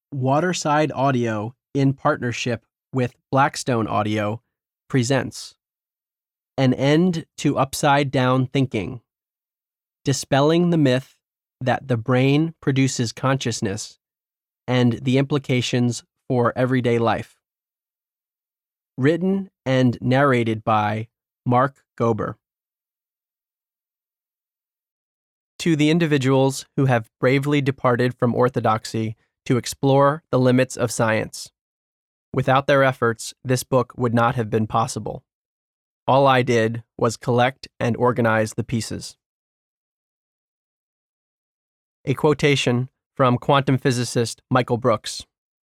Waterside Audio, in partnership with Blackstone Audio, presents An End to Upside Down Thinking, Dispelling the Myth that the Brain Produces Consciousness and the Implications for Everyday Life. Written and narrated by Mark Gober. To the individuals who have bravely departed from orthodoxy to explore the limits of science. Without their efforts, this book would not have been possible. All I did was collect and organize the pieces. A quotation from quantum physicist Michael Brooks.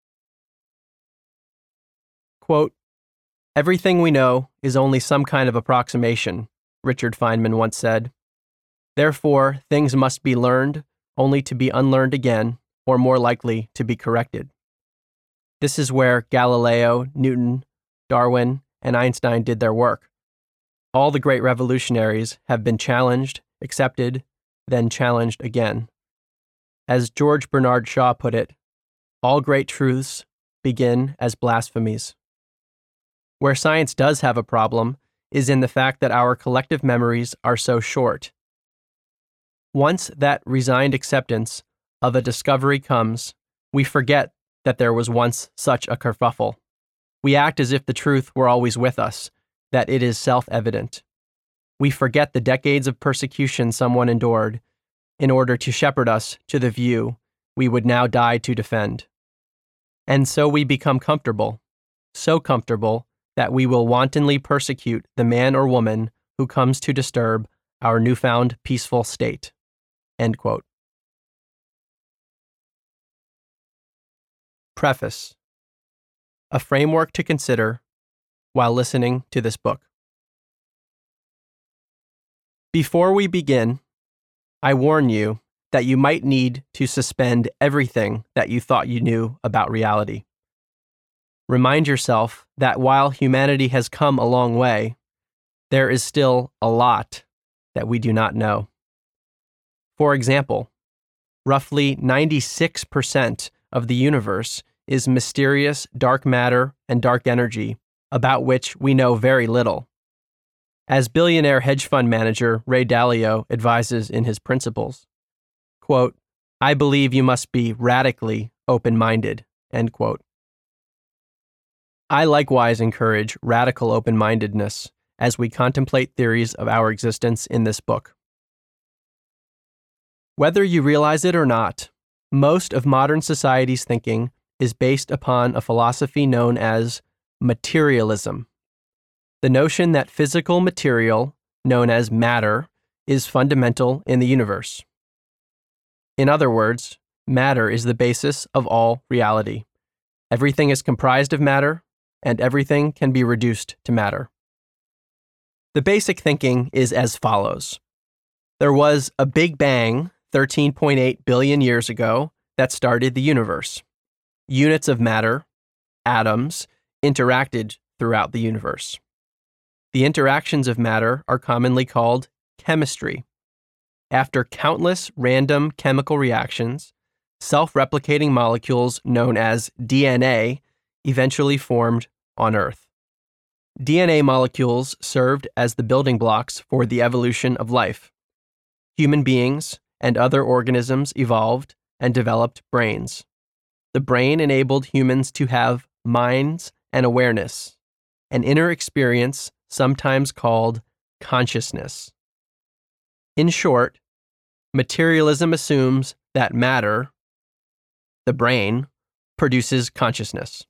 Quote, "Everything we know is only some kind of approximation," Richard Feynman once said. Therefore, things must be learned, only to be unlearned again, or more likely to be corrected. This is where Galileo, Newton, Darwin, and Einstein did their work. All the great revolutionaries have been challenged, accepted, then challenged again. As George Bernard Shaw put it, all great truths begin as blasphemies. Where science does have a problem is in the fact that our collective memories are so short. Once that resigned acceptance of a discovery comes, we forget that there was once such a kerfuffle. We act as if the truth were always with us, that it is self-evident. We forget the decades of persecution someone endured in order to shepherd us to the view we would now die to defend. And so we become comfortable, so comfortable that we will wantonly persecute the man or woman who comes to disturb our newfound peaceful state." End quote. Preface. A framework to consider while listening to this book. Before we begin, I warn you that you might need to suspend everything that you thought you knew about reality. Remind yourself that while humanity has come a long way, there is still a lot that we do not know. For example, roughly 96% of the universe is mysterious dark matter and dark energy about which we know very little. As billionaire hedge fund manager Ray Dalio advises in his Principles, quote, "I believe you must be radically open-minded," end quote. I likewise encourage radical open-mindedness as we contemplate theories of our existence in this book. Whether you realize it or not, most of modern society's thinking is based upon a philosophy known as materialism. The notion that physical material, known as matter, is fundamental in the universe. In other words, matter is the basis of all reality. Everything is comprised of matter, and everything can be reduced to matter. The basic thinking is as follows. There was a Big Bang 13.8 billion years ago that started the universe. Units of matter, atoms, interacted throughout the universe. The interactions of matter are commonly called chemistry. After countless random chemical reactions, self-replicating molecules known as DNA eventually formed on Earth. DNA molecules served as the building blocks for the evolution of life. Human beings and other organisms evolved and developed brains. The brain enabled humans to have minds and awareness, an inner experience sometimes called consciousness. In short, materialism assumes that matter, the brain, produces consciousness.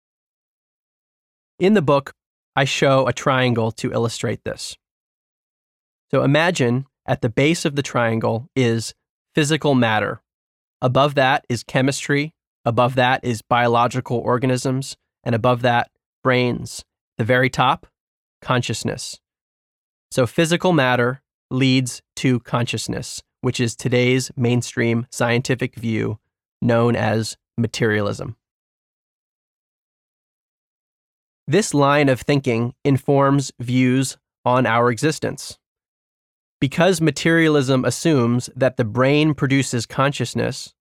In the book, I show a triangle to illustrate this. So imagine at the base of the triangle is physical matter. Above that is chemistry, above that is biological organisms, and above that, brains. The very top, consciousness. So physical matter leads to consciousness, which is today's mainstream scientific view known as materialism. This line of thinking informs views on our existence. Because materialism assumes that the brain produces consciousness,